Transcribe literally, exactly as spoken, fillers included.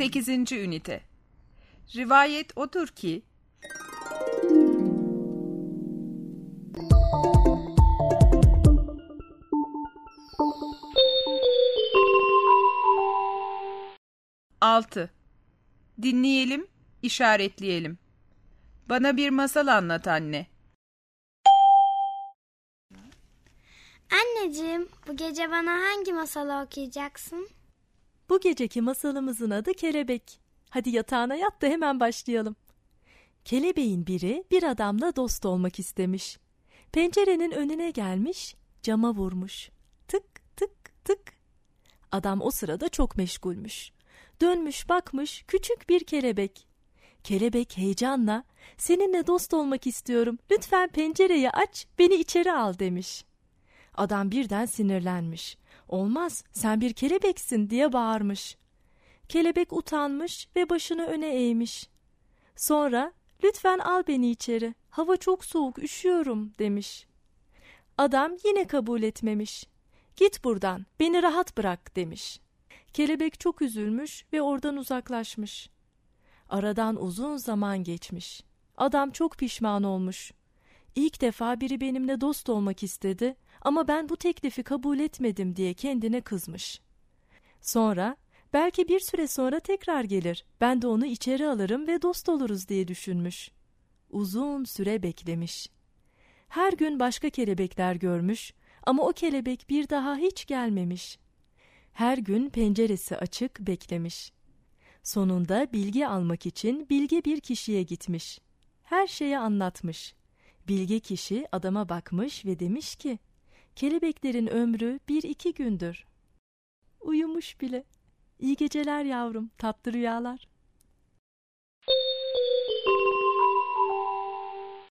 sekizinci ünite. Rivayet odur ki, altı. Dinleyelim, işaretleyelim. Bana bir masal anlat anne. Anneciğim, bu gece bana hangi masalı okuyacaksın? Bu geceki masalımızın adı Kelebek. Hadi yatağına yat da hemen başlayalım. Kelebeğin biri bir adamla dost olmak istemiş. Pencerenin önüne gelmiş, cama vurmuş. Tık tık tık. Adam o sırada çok meşgulmüş. Dönmüş bakmış küçük bir kelebek. Kelebek heyecanla seninle dost olmak istiyorum. Lütfen pencereyi aç, beni içeri al demiş. Adam birden sinirlenmiş. Olmaz, sen bir kelebeksin diye bağırmış. Kelebek utanmış ve başını öne eğmiş. Sonra lütfen al beni içeri. Hava çok soğuk, üşüyorum demiş. Adam yine kabul etmemiş. Git buradan, beni rahat bırak demiş. Kelebek çok üzülmüş ve oradan uzaklaşmış. Aradan uzun zaman geçmiş. Adam çok pişman olmuş. İlk defa biri benimle dost olmak istedi ama ben bu teklifi kabul etmedim diye kendine kızmış. Sonra belki bir süre sonra tekrar gelir. Ben de onu içeri alırım ve dost oluruz diye düşünmüş. Uzun süre beklemiş. Her gün başka kelebekler görmüş ama o kelebek bir daha hiç gelmemiş. Her gün penceresi açık beklemiş. Sonunda bilgi almak için bilge bir kişiye gitmiş. Her şeyi anlatmış. Bilge kişi adama bakmış ve demiş ki, kelebeklerin ömrü bir iki gündür. Uyumuş bile. İyi geceler yavrum, tatlı rüyalar.